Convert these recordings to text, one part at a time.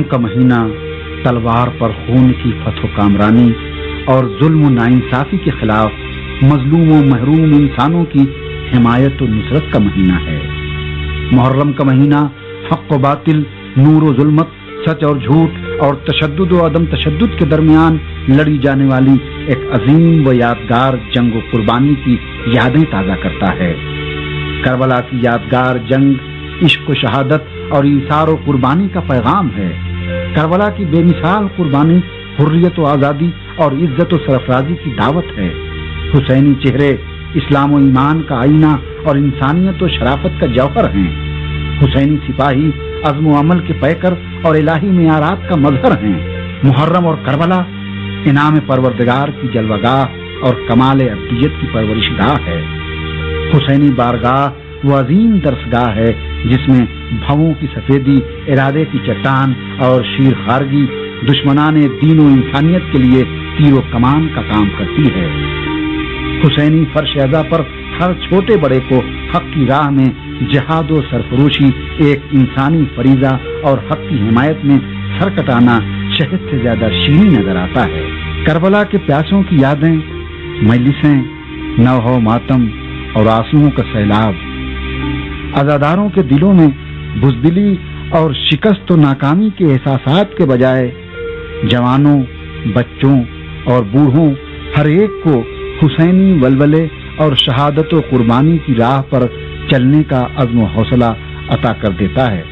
کا مہینہ تلوار پر خون کی فتح و کامرانی اور ظلم و ناانصافی کے خلاف مظلوم و محروم انسانوں کی حمایت و نصرت کا مہینہ ہے۔ محرم کا مہینہ حق و باطل، نور و ظلمت، سچ اور جھوٹ اور تشدد و عدم تشدد کے درمیان لڑی جانے والی ایک عظیم و یادگار جنگ و قربانی کی یادیں تازہ کرتا ہے۔ کربلا کی یادگار جنگ عشق و شہادت اور ایثار و قربانی کا پیغام ہے۔ کربلا کی بے مثال قربانی حریت و آزادی اور عزت و سرفرازی کی دعوت ہے۔ حسینی چہرے اسلام و ایمان کا آئینہ اور انسانیت و شرافت کا جوہر ہیں۔ حسینی سپاہی عزم و عمل کے پیکر اور الہی معیارات کا مظہر ہیں۔ محرم اور کربلا انعام پروردگار کی جلوہ گاہ اور کمال ابدیت کی پرورش گاہ ہے۔ حسینی بارگاہ وہ عظیم درسگاہ ہے جس میں بھووں کی سفیدی، ارادے کی چٹان اور شیر خارگی دشمنان دین و انسانیت کے لیے تیر و کمان کا کام کرتی ہے۔ حسینی فرش ازا پر ہر چھوٹے بڑے کو حق کی راہ میں جہاد و سرفروشی ایک انسانی فریضہ اور حق کی حمایت میں سر کٹانا شہد سے زیادہ شیریں نظر آتا ہے۔ کربلا کے پیاسوں کی یادیں، مجلسیں، نوح و ماتم اور آنسوؤں کا سیلاب، عزاداروں کے دلوں میں بزدلی اور شکست و ناکامی کے احساسات کے بجائے جوانوں، بچوں اور بوڑھوں ہر ایک کو حسینی ولولے اور شہادت و قربانی کی راہ پر چلنے کا عزم و حوصلہ عطا کر دیتا ہے۔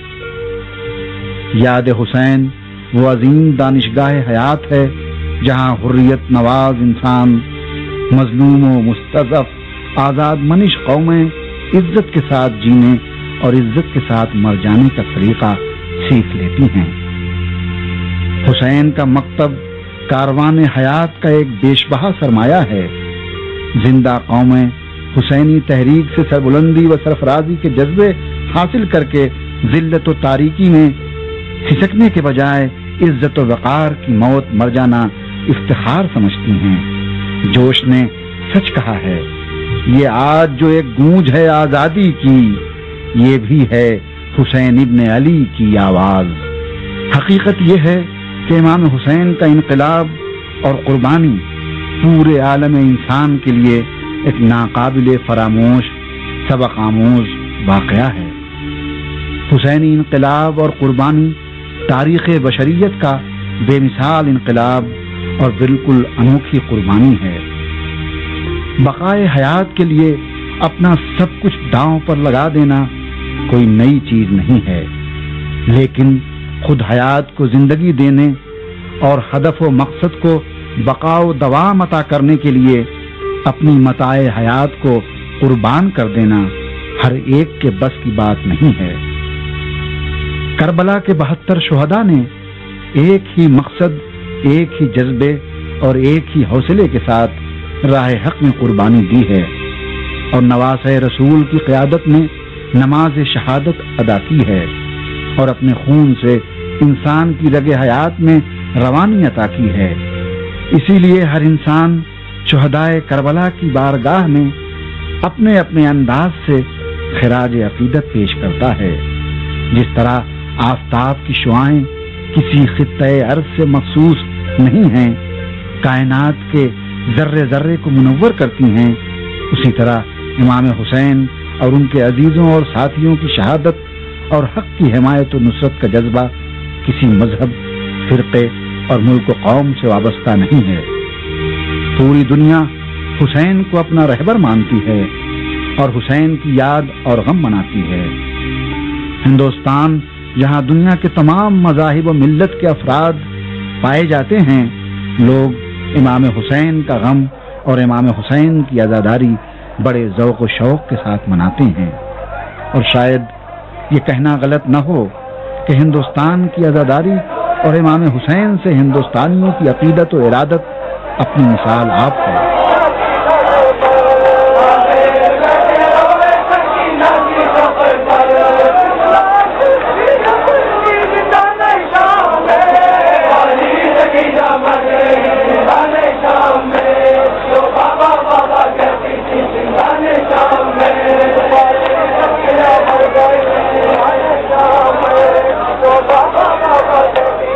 یاد حسین وہ عظیم دانشگاہ حیات ہے جہاں حریت نواز انسان، مظلوم و مستضعف آزاد منش قومیں عزت کے ساتھ جینے اور عزت کے ساتھ مر جانے کا طریقہ سیکھ لیتی ہیں۔ حسین کا مکتب کاروان حیات کا ایک بیش بہا سرمایہ ہے۔ زندہ قومیں حسینی تحریک سے سربلندی و سرفرازی کے جذبے حاصل کر کے ذلت و تاریکی میں کھسکنے کے بجائے عزت و وقار کی موت مر جانا افتخار سمجھتی ہیں۔ جوش نے سچ کہا ہے، یہ آج جو ایک گونج ہے آزادی کی، یہ بھی ہے حسین ابن علی کی آواز۔ حقیقت یہ ہے کہ امام حسین کا انقلاب اور قربانی پورے عالم انسان کے لیے ایک ناقابل فراموش سبق آموز واقعہ ہے۔ حسینی انقلاب اور قربانی تاریخ بشریت کا بے مثال انقلاب اور بالکل انوکھی قربانی ہے۔ بقائے حیات کے لیے اپنا سب کچھ داؤں پر لگا دینا کوئی نئی چیز نہیں ہے، لیکن خود حیات کو زندگی دینے اور ہدف و مقصد کو بقا و دوام عطا کرنے کے لیے اپنی متاع حیات کو قربان کر دینا ہر ایک کے بس کی بات نہیں ہے۔ کربلا کے 72 شہداء نے ایک ہی مقصد، ایک ہی جذبے اور ایک ہی حوصلے کے ساتھ راہ حق میں قربانی دی ہے اور نواسۂ رسول کی قیادت میں نماز شہادت ادا کی ہے اور اپنے خون سے انسان کی رگ حیات میں روانی عطا کی ہے۔ اسی لیے ہر انسان شہدائے کربلا کی بارگاہ میں اپنے اپنے انداز سے خراج عقیدت پیش کرتا ہے۔ جس طرح آفتاب کی شعاعیں کسی خطۂ ارض سے مخصوص نہیں ہیں، کائنات کے ذرے ذرے کو منور کرتی ہیں، اسی طرح امام حسین اور ان کے عزیزوں اور ساتھیوں کی شہادت اور حق کی حمایت و نصرت کا جذبہ کسی مذہب، فرقے اور ملک و قوم سے وابستہ نہیں ہے۔ پوری دنیا حسین کو اپنا رہبر مانتی ہے اور حسین کی یاد اور غم مناتی ہے۔ ہندوستان جہاں دنیا کے تمام مذاہب و ملت کے افراد پائے جاتے ہیں، لوگ امام حسین کا غم اور امام حسین کی عزاداری بڑے ذوق و شوق کے ساتھ مناتے ہیں۔ اور شاید یہ کہنا غلط نہ ہو کہ ہندوستان کی عزاداری اور امام حسین سے ہندوستانیوں کی عقیدت و ارادت اپنی مثال آپ ہے۔ Baba,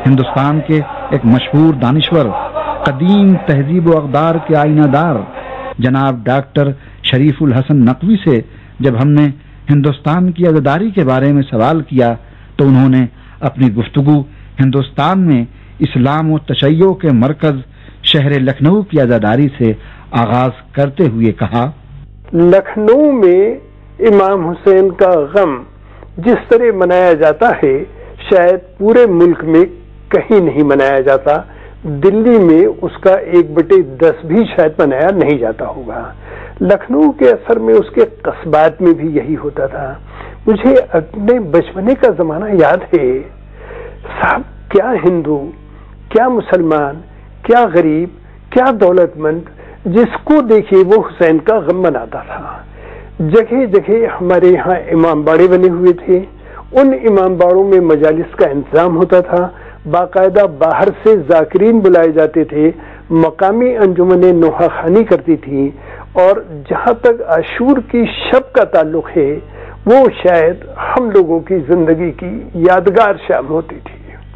ہندوستان کے ایک مشہور دانشور، قدیم تہذیب و اقدار کے آئینہ دار جناب ڈاکٹر شریف الحسن نقوی سے جب ہم نے ہندوستان کی عزاداری کے بارے میں سوال کیا تو انہوں نے اپنی گفتگو ہندوستان میں اسلام و تشیع کے مرکز شہر لکھنؤ کی عزاداری سے آغاز کرتے ہوئے کہا، لکھنؤ میں امام حسین کا غم جس طرح منایا جاتا ہے شاید پورے ملک میں کہیں نہیں منایا جاتا، دلی میں اس کا 1/10 بھی شاید منایا نہیں جاتا ہوگا۔ لکھنؤ کے اثر میں اس کے قصبات میں بھی یہی ہوتا تھا۔ مجھے اپنے بچپنے کا زمانہ یاد ہے صاحب، کیا ہندو، کیا مسلمان، کیا غریب، کیا دولت مند، جس کو دیکھے وہ حسین کا غم مناتا تھا۔ جگہ جگہ ہمارے یہاں امام باڑے بنے ہوئے تھے، ان امام باڑوں میں مجالس کا انتظام ہوتا تھا، باقاعدہ باہر سے ذاکرین بلائے جاتے تھے، مقامی انجمنیں نوحہ خوانی کرتی تھیں، اور جہاں تک عاشور کی شب کا تعلق ہے وہ شاید ہم لوگوں کی زندگی کی یادگار شام ہوتی تھی۔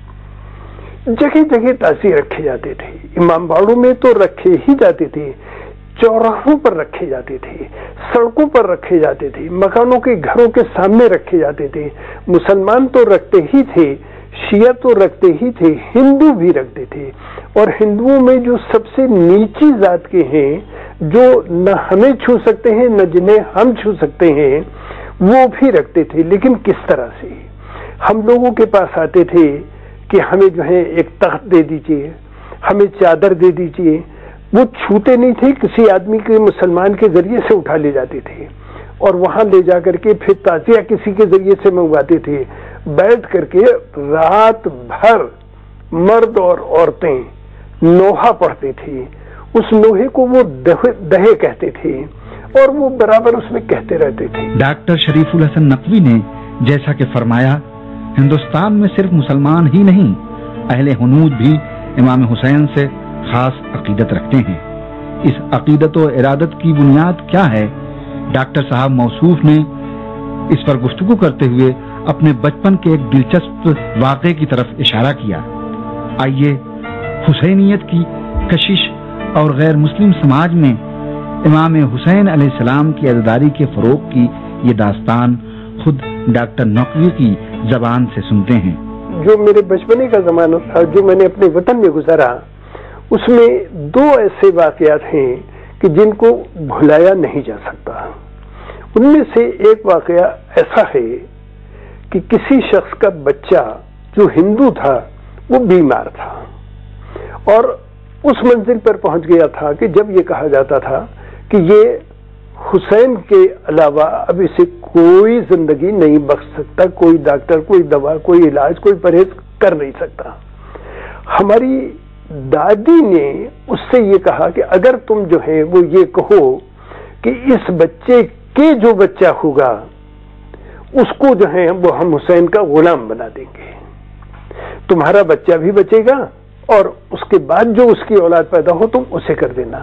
جگہ جگہ تعزیے رکھے جاتے تھے، امام باڑوں میں تو رکھے ہی جاتے تھے، چوراہوں پر رکھے جاتے تھے، سڑکوں پر رکھے جاتے تھے، مکانوں کے گھروں کے سامنے رکھے جاتے تھے۔ مسلمان تو رکھتے ہی تھے، شیعہ تو رکھتے ہی تھے، ہندو بھی رکھتے تھے، اور ہندوؤں میں جو سب سے نیچی ذات کے ہیں، جو نہ ہمیں چھو سکتے ہیں نہ جنہیں ہم چھو سکتے ہیں، وہ بھی رکھتے تھے۔ لیکن کس طرح سے ہم لوگوں کے پاس آتے تھے کہ ہمیں جو ہے ایک تخت دے دیجئے، ہمیں چادر دے دیجئے، وہ چھوتے نہیں تھے، کسی آدمی کے مسلمان کے ذریعے سے اٹھا لے جاتے تھے اور وہاں لے جا کر کے پھر تعزیہ کسی کے ذریعے سے منگواتے تھے، بیٹھ کر کے رات بھر مرد اور عورتیں نوحہ پڑھتے تھے۔ اس نوحے کو وہ دہے کہتے تھے اور وہ برابر اس میں کہتے رہتے تھے۔ ڈاکٹر شریف الحسن نقوی نے جیسا کہ فرمایا، ہندوستان میں صرف مسلمان ہی نہیں، اہل ہنود بھی امام حسین سے خاص عقیدت رکھتے ہیں۔ اس عقیدت و ارادت کی بنیاد کیا ہے؟ ڈاکٹر صاحب موصوف نے اس پر گفتگو کرتے ہوئے اپنے بچپن کے ایک دلچسپ واقعے کی طرف اشارہ کیا۔ آئیے حسینیت کی کشش اور غیر مسلم سماج میں امام حسین علیہ السلام کی عزاداری کے فروغ کی یہ داستان خود ڈاکٹر نقوی کی زبان سے سنتے ہیں۔ جو میرے بچپنے کا زمانہ تھا، جو میں نے اپنے وطن میں گزارا، اس میں 2 ایسے واقعات ہیں کہ جن کو بھلایا نہیں جا سکتا۔ ان میں سے ایک واقعہ ایسا ہے کہ کسی شخص کا بچہ جو ہندو تھا وہ بیمار تھا اور اس منزل پر پہنچ گیا تھا کہ جب یہ کہا جاتا تھا کہ یہ حسین کے علاوہ اب اسے کوئی زندگی نہیں بخش سکتا، کوئی ڈاکٹر، کوئی دوا، کوئی علاج، کوئی پرہیز کر نہیں سکتا۔ ہماری دادی نے اس سے یہ کہا کہ اگر تم جو ہے وہ یہ کہو کہ اس بچے کے جو بچہ ہوگا اس کو جو ہے وہ ہم حسین کا غلام بنا دیں گے، تمہارا بچہ بھی بچے گا اور اس کے بعد جو اس کی اولاد پیدا ہو تم اسے کر دینا۔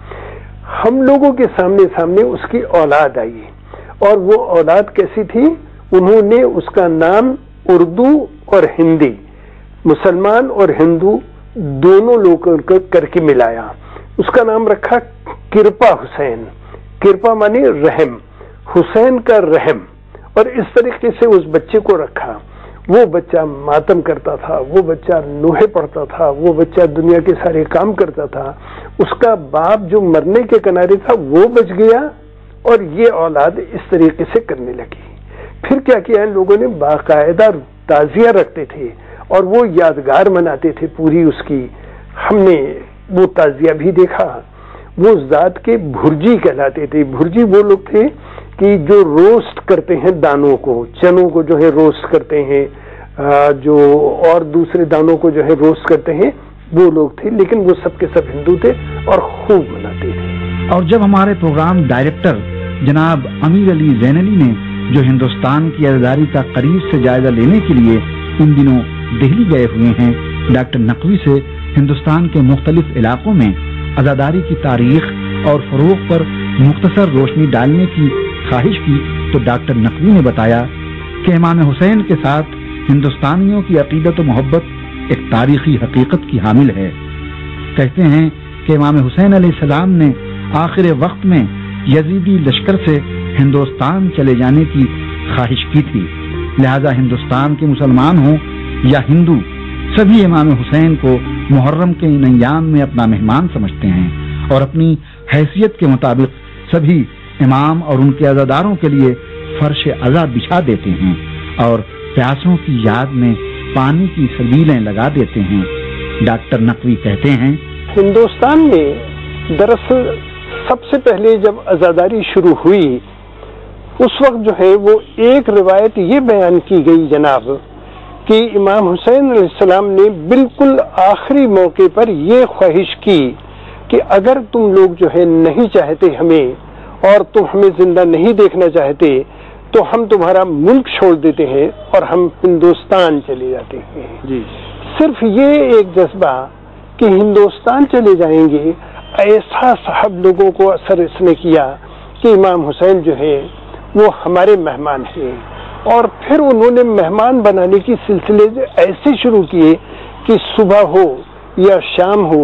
ہم لوگوں کے سامنے اس کی اولاد آئی اور وہ اولاد کیسی تھی؟ انہوں نے اس کا نام اردو اور ہندی، مسلمان اور ہندو دونوں لوگوں کو کر کے ملایا، اس کا نام رکھا کرپا حسین۔ کرپا مانی رحم، حسین کا رحم، اور اس طریقے سے اس بچے کو رکھا۔ وہ بچہ ماتم کرتا تھا، وہ بچہ نوحے پڑھتا تھا، وہ بچہ دنیا کے سارے کام کرتا تھا۔ اس کا باپ جو مرنے کے کنارے تھا وہ بچ گیا اور یہ اولاد اس طریقے سے کرنے لگی۔ پھر کیا کیا ان لوگوں نے؟ باقاعدہ تعزیہ رکھتے تھے اور وہ یادگار مناتے تھے پوری اس کی۔ ہم نے وہ تعزیہ بھی دیکھا۔ وہ ذات کے بھرجی کہلاتے تھے۔ بھرجی وہ لوگ تھے کہ جو روسٹ کرتے ہیں دانوں کو، چنوں کو جو ہے روسٹ کرتے ہیں، جو اور دوسرے دانوں کو جو ہے روسٹ کرتے ہیں، وہ لوگ تھے، لیکن وہ سب کے سب ہندو تھے اور خوب مناتے تھے۔ اور جب ہمارے پروگرام ڈائریکٹر جناب امیر علی زین علی نے جو ہندوستان کی عزاداری کا قریب سے جائزہ لینے کے لیے ان دنوں دہلی گئے ہوئے ہیں، ڈاکٹر نقوی سے ہندوستان کے مختلف علاقوں میں عزاداری کی تاریخ اور فروغ پر مختصر روشنی ڈالنے کی خواہش کی تو ڈاکٹر نقوی نے بتایا کہ امام حسین کے ساتھ ہندوستانیوں کی عقیدت و محبت ایک تاریخی حقیقت کی حامل ہے۔ کہتے ہیں کہ امام حسین علیہ السلام نے آخر وقت میں یزیدی لشکر سے ہندوستان چلے جانے کی خواہش کی تھی، لہذا ہندوستان کے مسلمان ہوں یا ہندو، سبھی امام حسین کو محرم کے ان ایام میں اپنا مہمان سمجھتے ہیں اور اپنی حیثیت کے مطابق سبھی امام اور ان کے عزاداروں کے لیے فرش عزا بچھا دیتے ہیں اور پیاسوں کی یاد میں پانی کی سبیلیں لگا دیتے ہیں۔ ڈاکٹر نقوی کہتے ہیں، ہندوستان میں دراصل سب سے پہلے جب عزاداری شروع ہوئی اس وقت جو ہے وہ ایک روایت یہ بیان کی گئی جناب کہ امام حسین علیہ السلام نے بالکل آخری موقع پر یہ خواہش کی کہ اگر تم لوگ جو ہے نہیں چاہتے ہمیں اور تم ہمیں زندہ نہیں دیکھنا چاہتے تو ہم تمہارا ملک چھوڑ دیتے ہیں اور ہم ہندوستان چلے جاتے ہیں۔ جی، صرف یہ ایک جذبہ کہ ہندوستان چلے جائیں گے، ایسا صاحب لوگوں کو اثر اس نے کیا کہ امام حسین جو ہے وہ ہمارے مہمان ہیں، اور پھر انہوں نے مہمان بنانے کی سلسلے ایسے شروع کیے کہ صبح ہو یا شام ہو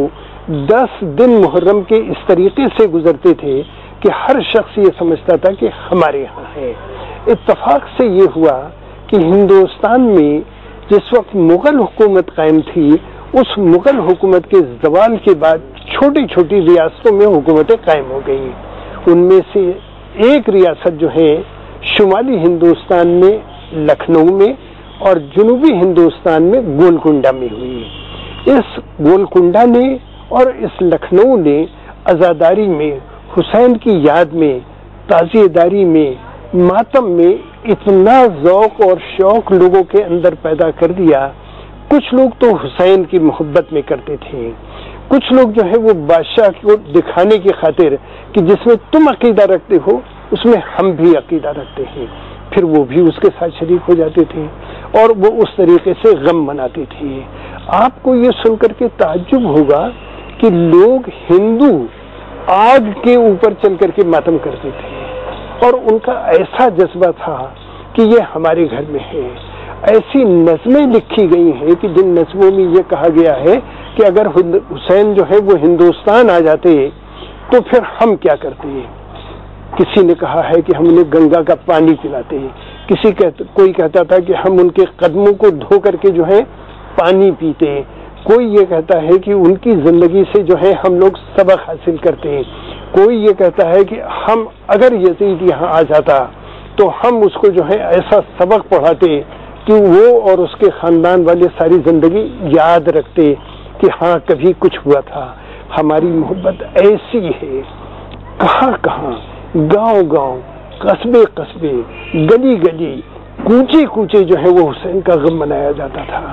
10 دن محرم کے اس طریقے سے گزرتے تھے کہ ہر شخص یہ سمجھتا تھا کہ ہمارے یہاں ہے۔ اتفاق سے یہ ہوا کہ ہندوستان میں جس وقت مغل حکومت قائم تھی، اس مغل حکومت کے زوال کے بعد چھوٹی چھوٹی ریاستوں میں حکومتیں قائم ہو گئیں۔ ان میں سے ایک ریاست جو ہے شمالی ہندوستان میں لکھنؤ میں اور جنوبی ہندوستان میں گولکنڈہ میں ہوئی۔ اس گولکنڈہ نے اور اس لکھنؤ نے عزاداری میں، حسین کی یاد میں، تعزیہ داری میں، ماتم میں اتنا ذوق اور شوق لوگوں کے اندر پیدا کر دیا۔ کچھ لوگ تو حسین کی محبت میں کرتے تھے، کچھ لوگ جو ہے وہ بادشاہ کو دکھانے کی خاطر کہ جس میں تم عقیدہ رکھتے ہو اس میں ہم بھی عقیدہ رکھتے ہیں، پھر وہ بھی اس کے ساتھ شریک ہو جاتے تھے اور وہ اس طریقے سے غم مناتے تھے۔ آپ کو یہ سن کر کے تعجب ہوگا کہ لوگ ہندو آگ کے اوپر چل کر کے ماتم کرتے تھے اور ان کا ایسا جذبہ تھا کہ یہ ہمارے گھر میں ہے۔ ایسی نظمیں لکھی گئی ہیں کہ جن نظموں میں یہ کہا گیا ہے کہ اگر حسین جو ہے وہ ہندوستان آ جاتے تو پھر ہم کیا کرتے ہیں۔ کسی نے کہا ہے کہ ہم انہیں گنگا کا پانی پلاتے، کوئی کہتا تھا کہ ہم ان کے قدموں کو دھو کر کے جو ہے پانی پیتے، کوئی یہ کہتا ہے کہ ان کی زندگی سے جو ہے ہم لوگ سبق حاصل کرتے ہیں، کوئی یہ کہتا ہے کہ ہم اگر یزید یہاں آ جاتا تو ہم اس کو جو ہے ایسا سبق پڑھاتے کہ وہ اور اس کے خاندان والے ساری زندگی یاد رکھتے کہ ہاں کبھی کچھ ہوا تھا۔ ہماری محبت ایسی ہے، کہاں کہاں، گاؤں گاؤں، قصبے قصبے، گلی گلی، کوچے کوچے جو ہے وہ حسین کا غم منایا جاتا تھا۔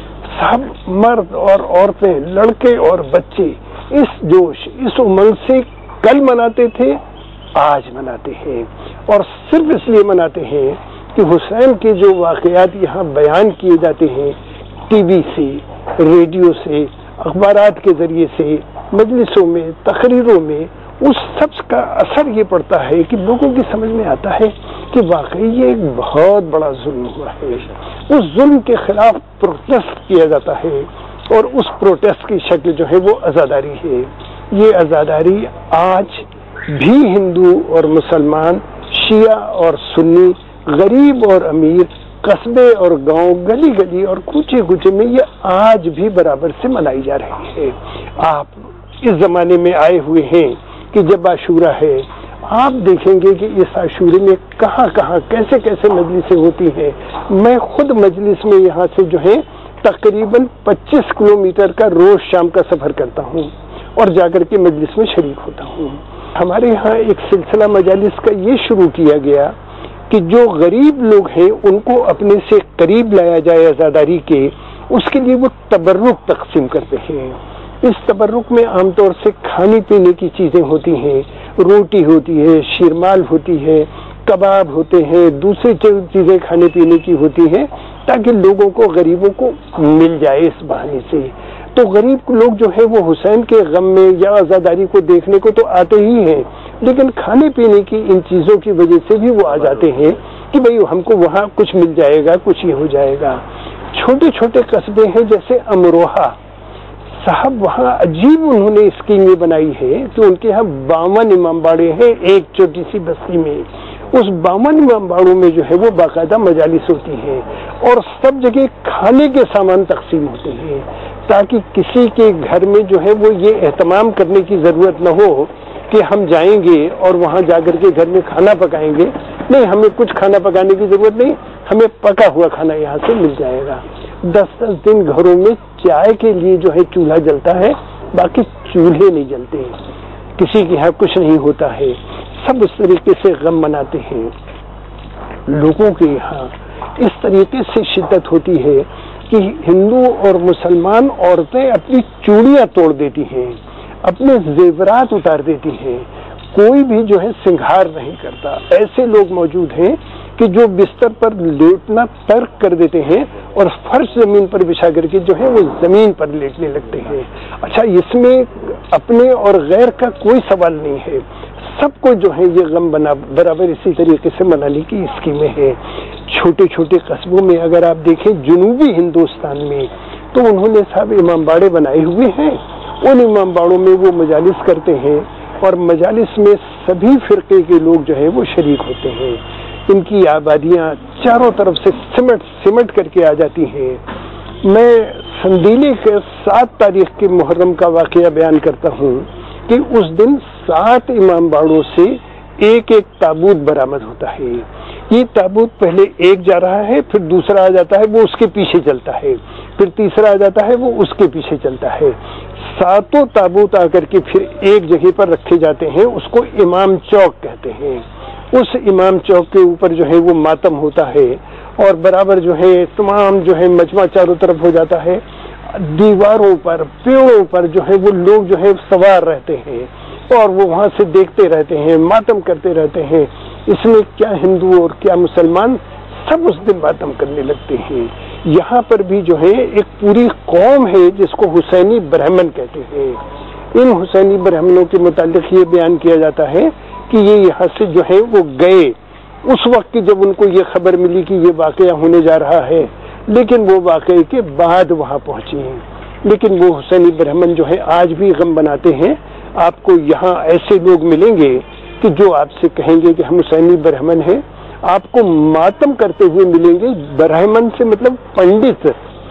سب مرد اور عورتیں، لڑکے اور بچے اس جوش، اس امنگ سے کل مناتے تھے، آج مناتے ہیں، اور صرف اس لیے مناتے ہیں کہ حسین کے جو واقعات یہاں بیان کیے جاتے ہیں ٹی وی سے، ریڈیو سے، اخبارات کے ذریعے سے، مجلسوں میں، تقریروں میں، اس سب کا اثر یہ پڑتا ہے کہ لوگوں کی سمجھ میں آتا ہے کہ واقعی یہ ایک بہت بڑا ظلم ہوا ہے۔ اس ظلم کے خلاف پروٹیسٹ کیا جاتا ہے اور اس پروٹیسٹ کی شکل جو ہے وہ عزاداری ہے۔ یہ عزاداری آج بھی ہندو اور مسلمان، شیعہ اور سنی، غریب اور امیر، قصبے اور گاؤں، گلی گلی اور کوچے کوچے میں یہ آج بھی برابر سے منائی جا رہی ہے۔ آپ اس زمانے میں آئے ہوئے ہیں کہ جب عاشورہ ہے، آپ دیکھیں گے کہ اس عاشورے میں کہاں کہاں کیسے کیسے مجلسیں ہوتی ہیں۔ میں خود مجلس میں یہاں سے جو ہے تقریباً 25 کلومیٹر کا روز شام کا سفر کرتا ہوں اور جا کر کے مجلس میں شریک ہوتا ہوں۔ ہمارے یہاں ایک سلسلہ مجالس کا یہ شروع کیا گیا کہ جو غریب لوگ ہیں ان کو اپنے سے قریب لایا جائے عزاداری کے، اس کے لیے وہ تبرک تقسیم کرتے ہیں۔ اس تبرک میں عام طور سے کھانے پینے کی چیزیں ہوتی ہیں، روٹی ہوتی ہے، شیرمال ہوتی ہے، کباب ہوتے ہیں، دوسری چیزیں کھانے پینے کی ہوتی ہیں تاکہ لوگوں کو، غریبوں کو مل جائے اس بہانے سے۔ تو غریب لوگ جو ہے وہ حسین کے غم میں یا عزاداری کو دیکھنے کو تو آتے ہی ہیں، لیکن کھانے پینے کی ان چیزوں کی وجہ سے بھی وہ آ جاتے ہیں کہ بھئی ہم کو وہاں کچھ مل جائے گا، کچھ یہ ہو جائے گا۔ چھوٹے چھوٹے قصبے ہیں جیسے امروہہ صاحب، وہاں عجیب انہوں نے اسکیمیں بنائی ہے کہ ان کے یہاں 52 امام باڑے ہیں ایک چھوٹی سی بستی میں. اس 52 امام باڑوں میں جو ہے وہ باقاعدہ مجالس ہوتی ہیں اور سب جگہ کھانے کے سامان تقسیم ہوتے ہیں تاکہ کسی کے گھر میں جو ہے وہ یہ اہتمام کرنے کی ضرورت نہ ہو کہ ہم جائیں گے اور وہاں جا کر کے گھر میں کھانا پکائیں گے. نہیں، ہمیں کچھ کھانا پکانے کی ضرورت نہیں، ہمیں پکا ہوا کھانا یہاں سے مل جائے گا. 10 دن گھروں میں چائے کے لیے جو ہے چولہا جلتا ہے، باقی چولہے نہیں جلتے، کسی کے یہاں کچھ نہیں ہوتا ہے. سب اس طریقے سے غم مناتے ہیں. لوگوں کے یہاں اس طریقے سے شدت ہوتی ہے کہ ہندو اور مسلمان عورتیں اپنی چوڑیاں توڑ دیتی ہیں، اپنے زیورات اتار دیتی ہیں، کوئی بھی جو ہے سنگھار نہیں کرتا. ایسے لوگ موجود ہیں کہ جو بستر پر لیٹنا ترک کر دیتے ہیں اور فرش زمین پر بچھا کر کے جو ہے وہ زمین پر لیٹنے لگتے ہیں. اچھا، اس میں اپنے اور غیر کا کوئی سوال نہیں ہے، سب کو جو ہے یہ غم برابر اسی طریقے سے منانے کی اسکیمیں ہیں. چھوٹے چھوٹے قصبوں میں اگر آپ دیکھیں جنوبی ہندوستان میں تو انہوں نے صاحب امام باڑے بنائے ہوئے ہیں. ان امام باڑوں میں وہ مجالس کرتے ہیں اور مجالس میں سبھی فرقے کے لوگ جو ہے وہ شریک ہوتے ہیں. ان کی آبادیاں چاروں طرف سے سمٹ کر کے آ جاتی ہیں. میں سندیلی کے 7 تاریخ کے محرم کا واقعہ بیان کرتا ہوں کہ اس دن 7 امام باڑوں سے ایک ایک تابوت برآمد ہوتا ہے. یہ تابوت پہلے ایک جا رہا ہے، پھر دوسرا آ جاتا ہے وہ اس کے پیچھے چلتا ہے، پھر تیسرا آ جاتا ہے وہ اس کے پیچھے چلتا ہے. 7 تابوت آ کر کے پھر ایک جگہ پر رکھے جاتے ہیں، اس کو امام چوک کہتے ہیں. اس امام چوک کے اوپر جو ہے وہ ماتم ہوتا ہے اور برابر جو ہے تمام جو ہے مجمع چاروں طرف ہو جاتا ہے. دیواروں پر پیڑوں پر جو ہے وہ لوگ جو ہے سوار رہتے ہیں اور وہ وہاں سے دیکھتے رہتے ہیں، ماتم کرتے رہتے ہیں. اس میں کیا ہندو اور کیا مسلمان سب اس دن ماتم کرنے لگتے ہیں. یہاں پر بھی جو ہے ایک پوری قوم ہے جس کو حسینی برہمن کہتے ہیں. ان حسینی برہمنوں کے متعلق یہ بیان کیا جاتا ہے کہ یہ یہاں سے جو ہے وہ گئے اس وقت کی جب ان کو یہ خبر ملی کہ یہ واقعہ ہونے جا رہا ہے، لیکن وہ واقعے کے بعد وہاں پہنچے ہیں. لیکن وہ حسینی برہمن جو ہے آج بھی غم بناتے ہیں. آپ کو یہاں ایسے لوگ ملیں گے کہ جو آپ سے کہیں گے کہ ہم حسینی برہمن ہیں. آپ کو ماتم کرتے ہوئے ملیں گے. برہمن سے مطلب پنڈت،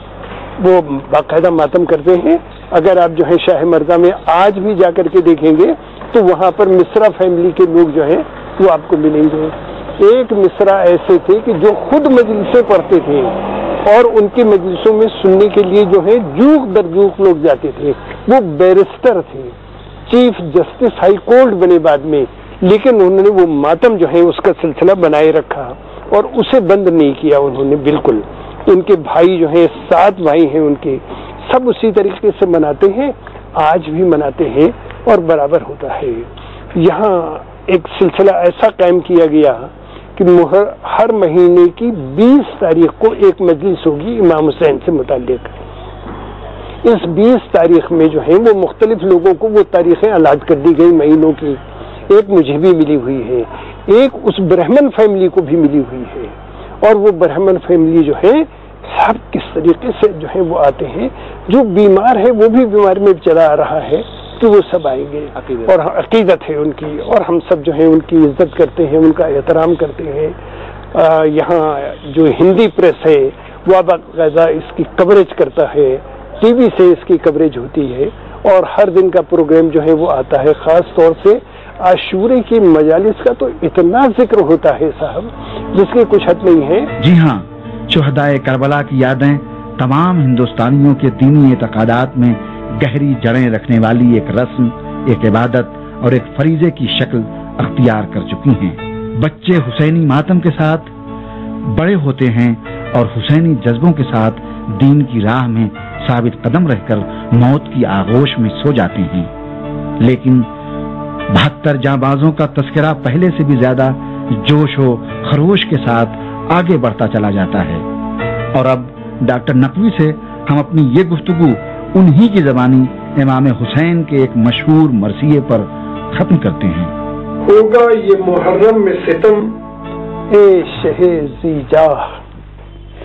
وہ باقاعدہ ماتم کرتے ہیں. اگر آپ جو ہے شاہ مرزا میں آج بھی جا کر کے دیکھیں گے تو وہاں پر مصرا فیملی کے لوگ جو ہیں وہ آپ کو ملیں گے. ایک مصرا ایسے تھے کہ جو خود مجلسیں پڑھتے تھے اور ان کی مجلسوں میں سننے کے لیے جو ہے جوک در جوک لوگ جاتے تھے. وہ بیرسٹر تھے، چیف جسٹس ہائی کورٹ بنے بعد میں، لیکن انہوں نے وہ ماتم جو ہے اس کا سلسلہ بنائے رکھا اور اسے بند نہیں کیا انہوں نے بالکل. ان کے بھائی جو ہیں 7 بھائی ہیں ان کے، سب اسی طریقے سے مناتے ہیں، آج بھی مناتے ہیں اور برابر ہوتا ہے. یہاں ایک سلسلہ ایسا قائم کیا گیا کہ ہر مہینے کی 20 تاریخ کو ایک مجلس ہوگی امام حسین سے متعلق. اس 20 تاریخ میں جو ہے وہ مختلف لوگوں کو وہ تاریخیں الاٹ کر دی گئی مہینوں کی. ایک مجھے بھی ملی ہوئی ہے، ایک اس برہمن فیملی کو بھی ملی ہوئی ہے. اور وہ برہمن فیملی جو ہے سب کس طریقے سے جو ہے وہ آتے ہیں. جو بیمار ہے وہ بھی بیمار میں چلا آ رہا ہے کہ وہ سب آئیں گے اور عقیدت ہے ان کی، اور ہم سب جو ہے ان کی عزت کرتے ہیں، ان کا احترام کرتے ہیں. یہاں جو ہندی پریس ہے وہ باقاعدہ اس کی کوریج کرتا ہے، ٹی وی سے اس کی کوریج ہوتی ہے اور ہر دن کا پروگرام جو ہے وہ آتا ہے. خاص طور سے عاشورے کی مجالس کا تو اتنا ذکر ہوتا ہے صاحب جس کی کچھ حد نہیں ہے. جی ہاں، شہدائے کربلا کی یادیں تمام ہندوستانیوں کے دینی اعتقادات میں گہری جڑیں رکھنے والی ایک رسم، ایک عبادت اور ایک فریضے کی شکل اختیار کر چکی ہیں. بچے حسینی ماتم کے ساتھ بڑے ہوتے ہیں اور حسینی جذبوں کے ساتھ دین کی راہ میں ثابت قدم رہ کر موت کی آغوش میں سو جاتے ہیں. لیکن 72 جانبازوں کا تذکرہ پہلے سے بھی زیادہ جوش و خروش کے ساتھ آگے بڑھتا چلا جاتا ہے. اور اب ڈاکٹر نقوی سے ہم اپنی یہ گفتگو انہی کی زبانی امام حسین کے ایک مشہور مرثیے پر ختم کرتے ہیں. ہوگا یہ محرم میں ستم اے شہ ذی جاہ،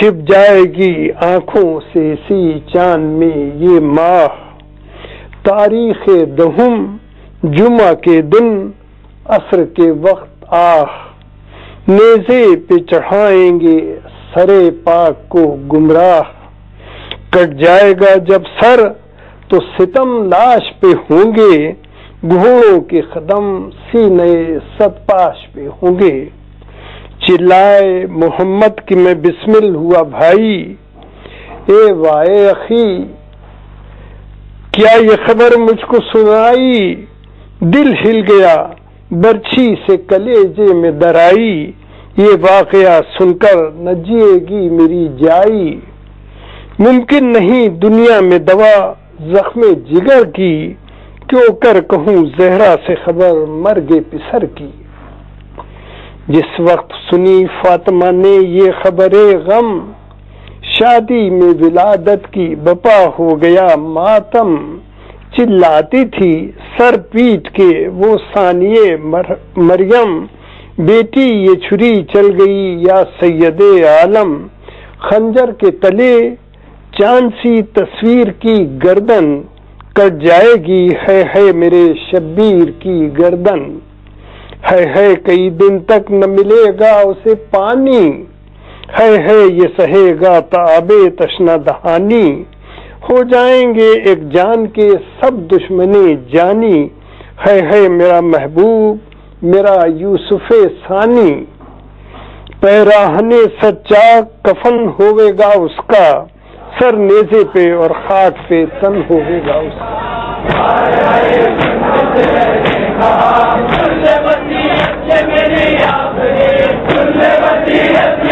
چھپ جائے گی آنکھوں سے سی چاند میں یہ ماہ، تاریخ دہم جمعہ کے دن عصر کے وقت آہ، نیزے پہ چڑھائیں گے سرے پاک کو گمراہ، کٹ جائے گا جب سر تو ستم لاش پہ ہوں گے، گھوڑوں کے قدم سینے ستپاش پہ ہوں گے، چلائے محمد کہ میں بسمل ہوا بھائی، اے وائے اخی کیا یہ خبر مجھ کو سنائی، دل ہل گیا برچھی سے کلیجے میں درائی، یہ واقعہ سن کر نہ جیے گی میری جائی، ممکن نہیں دنیا میں دوا زخم جگر کی، کیوں کر کہوں زہرا سے خبر مرگ پسر کی، جس وقت سنی فاطمہ نے یہ خبر غم، شادی میں ولادت کی بپا ہو گیا ماتم، چلاتی تھی سر پیٹ کے وہ ثانیے مریم، بیٹی یہ چھری چل گئی یا سید عالم، خنجر کے تلے چاند سی تصویر کی گردن، کٹ جائے گی ہے میرے شبیر کی گردن، ہے کئی دن تک نہ ملے گا اسے پانی، ہے یہ سہے گا تعب تشنہ دہانی، ہو جائیں گے ایک جان کے سب دشمنی جانی، ہے میرا محبوب میرا یوسف ثانی، پیراہن سچا کفن ہوئے گا اس کا، سر نیزے پہ اور خاک پہ تن ہوئے گا اس کا۔ میری